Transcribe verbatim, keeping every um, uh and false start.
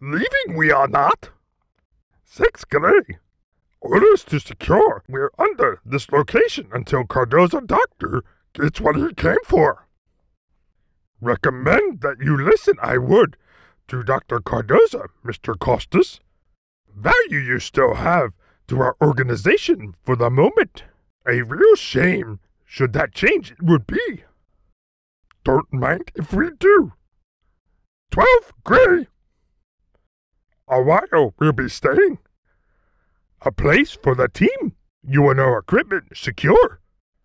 Leaving we are not. Six Gray. Orders to secure. We're under this location until Cardozo Doctor gets what he came for. Recommend that you listen, I would, to Doctor Cardozo, Mister Costas. Value you still have to our organization for the moment. A real shame should that change it would be. Don't mind if we do. Twelve Gray. A while we'll be staying. A place for the team. You and our equipment secure.